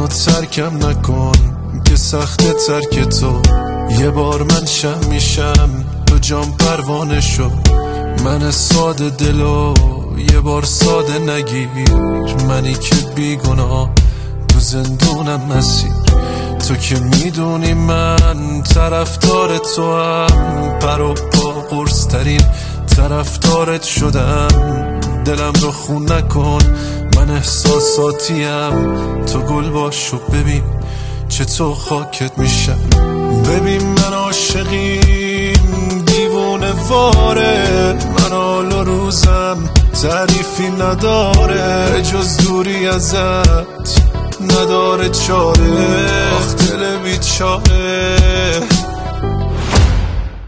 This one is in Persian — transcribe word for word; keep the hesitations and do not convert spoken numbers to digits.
ترکم نکن که سخت ترک تو. یه بار من شم میشم تو جام پروانه شو. من ساده دلو یه بار ساده نگیر. منی که بیگناه تو زندونم مسیر. تو که میدونی من طرفدار تو هم، پر و پا قرص ترین طرفدارت شدم. دلم رو خون نکن من احساساتیم، تو گل باش و ببین چه تو خاکت میشم. ببین من عاشقیم دیوونه واره، من حال و روزم تعریفی نداره، جز دوری ازت نداره چاره. آخ دل بیچاره